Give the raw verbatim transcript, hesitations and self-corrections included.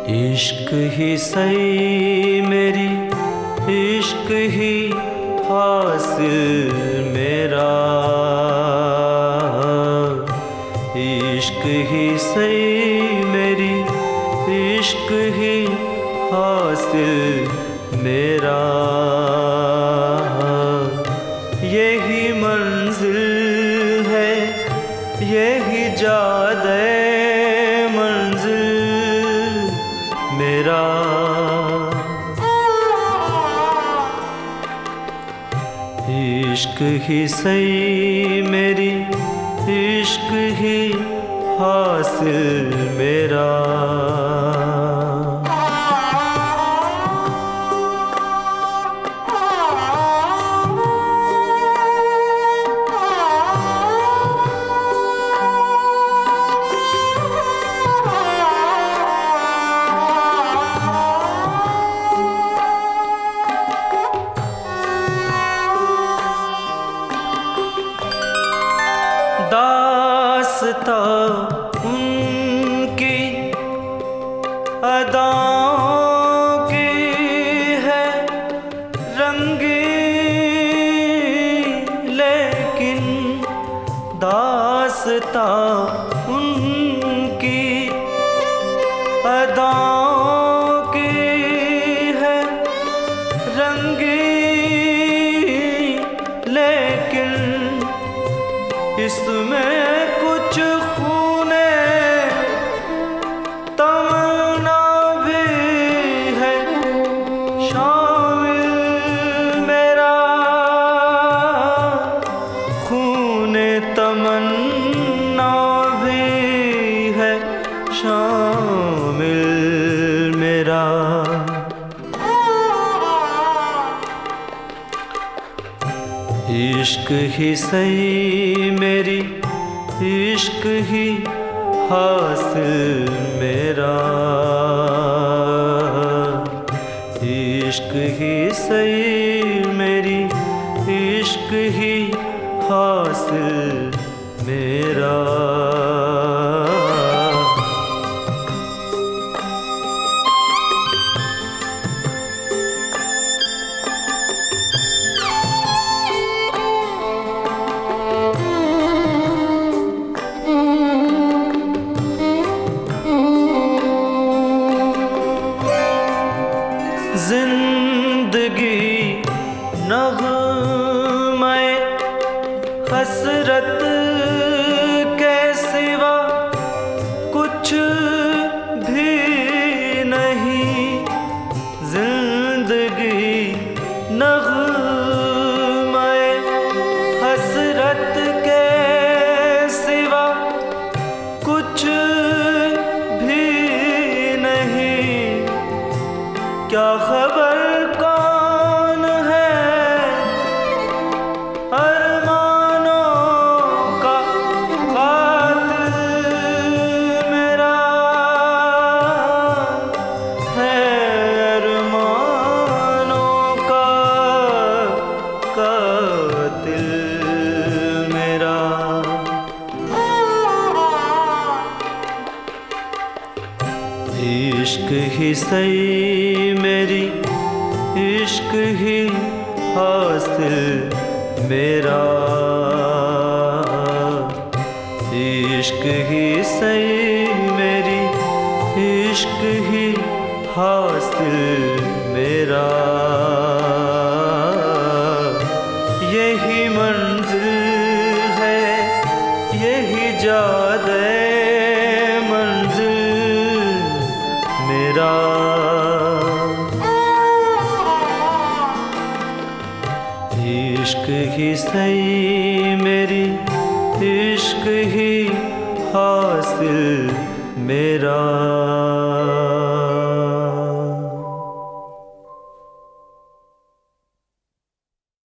इश्क ही सही मेरी, इश्क ही हासिल मेरा, इश्क ही सही मेरी, इश्क ही हासिल मेरा। यही मंजिल है, यही जादे मंजिल मेरा। इश्क ही सही मेरी, इश्क ही हासिल मेरा। दास्तां उनकी अदाओं की है रंगीन, लेकिन दास्तां उनकी अदाओं की है रंगीन, लेकिन इसमें कुछ खूने तमन्ना भी है शामिल मेरा। खूने तमन्ना भी है शामिल मेरा। इश्क ही सही मेरी, इश्क ही हासिल मेरा। इश्क ही सही मेरी, इश्क ही हासिल मेरा। जिंदगी नग़्मे हसरत के सिवा कुछ भी नहीं। जिंदगी नग़्मे हसरत के सिवा कुछ भी नहीं। क्या खबर कौन है अरमानों का कातिल मेरा है, अरमानों का कातिल मेरा। इश्क ही सही मेरी, इश्क ही हासिल मेरा। इश्क ही सही मेरी, इश्क ही हासिल मेरा। यही मंजिल है, यही जादे मेरा। इश्क ही सही मेरी, इश्क ही हासिल मेरा।